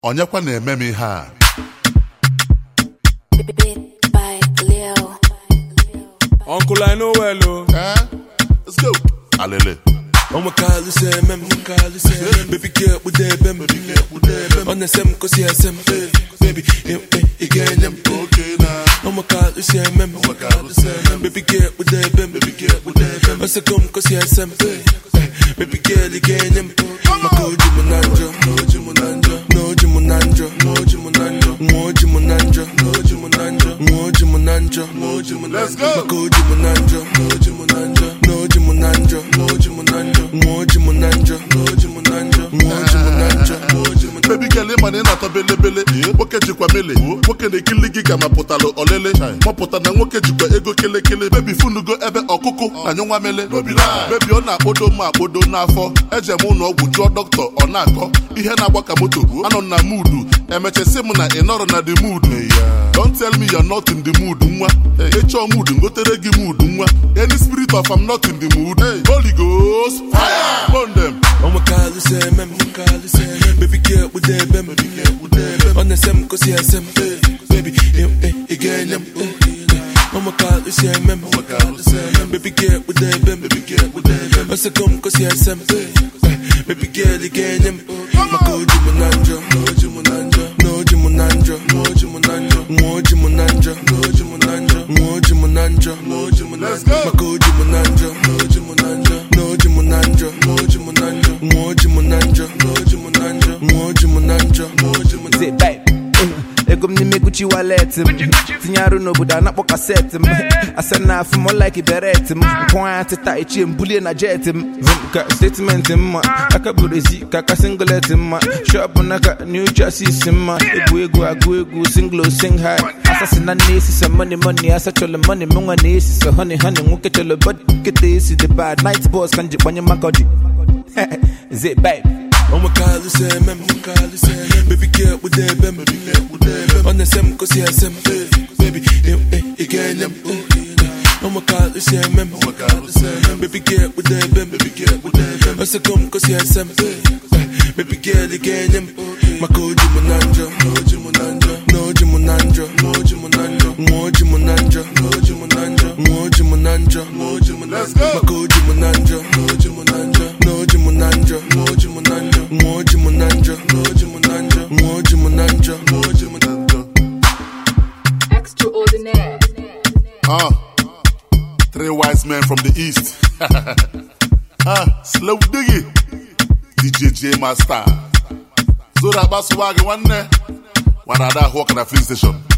Onyekwa na-eme m ihe a. Uncle, I know well, Let's go. Alele. I'ma call you say, baby girl with them, on the same cause yes, baby, again, Okay now. I'ma call you say, baby girl with them, I say come cause yes, baby girl again, my code Jimunandra, no Jimunandra, no Jimunandra, no Jimunandra, no Jimunandra, no Jimunandra, no Jimunandra, no Jimunandra, Let's go. my code Jimunandra, no Jimunandra, no Jimunandra, no Jimunandra. Baby girl, man, na to bele. Woke jikwa mele. Woke ne kili giga mapotalo olele. Mapota na woke jikwa ego kele. Baby funugo ebe okuku na nyonwa mele. Baby ona odo ma odo na afọ. Eje mu no ogwu jo doctor ona akọ. Ihe na agba ka moto. Ano na mood. Emechese mu na inoro na the mood. Don't tell me you're not in the mood, nwa. Echo mood ngotere gi mood, nwa. Any spirit of I'm not in the mood. Holy Ghost, fire! Burn them. I'ma call you say, baby girl with them, on the same cause yes, baby, again, I'ma call you say, baby girl with them, I say come cause yes, baby girl again, my code Jimunandra, no Jimunandra, no Jimunandra, no Jimunandra, no Jimunandra, no Jimunandra, no Jimunandra, no Jimunandra, my code Jimunandra, no Jimunandra, no Jimunandra, no Jimunandra, no Jimunandra, no Jimunandra, no Jimunandra, no Jimunandra. Say babe, egum ni me Gucci wallet, tinyaru no buda na po cassette, asana for more like beret, point to tai chi mbuli na jet, statement ma, akaburezi kaka singlet ma, shop naka New Jersey ma, egu single sing high, asasina nesi some money, asa cholo money, munga nesi so honey, muke cholo body, get this is the bad night boss kanji kwanye makodi. Say babe. I'ma call you say, baby girl with them, on the same cause yes, baby, again, I'ma call you say, baby girl with them, I say come cause yes, baby girl again, my code Jimunandra, no Jimunandra, no Jimunandra, no Jimunandra, no Jimunandra, no Jimunandra, no Jimunandra, no Jimunandra, my code Jimunandra, no Jimunandra, no Jimunandra, no Jimunandra. More Jimunandra, no Jimunandra, more Jimunandra, more Jimunandra. Extraordinaire. Three wise men from the east. Slow diggy. DJ J Master. Zora Baswagi one day. One other hawk on a free station.